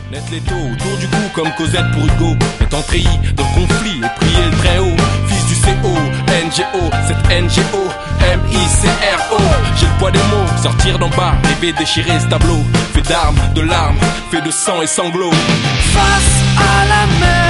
Mettre les taux autour du cou comme Cosette pour Hugo. Étant treillis dans le conflit et prier le très haut. Fils du CO, NGO, cette NGO, MICRO. J'ai le poids des mots, sortir d'en bas, rêver déchirer ce tableau. Fait d'armes, de larmes, fait de sang et sanglots. Face à la mer.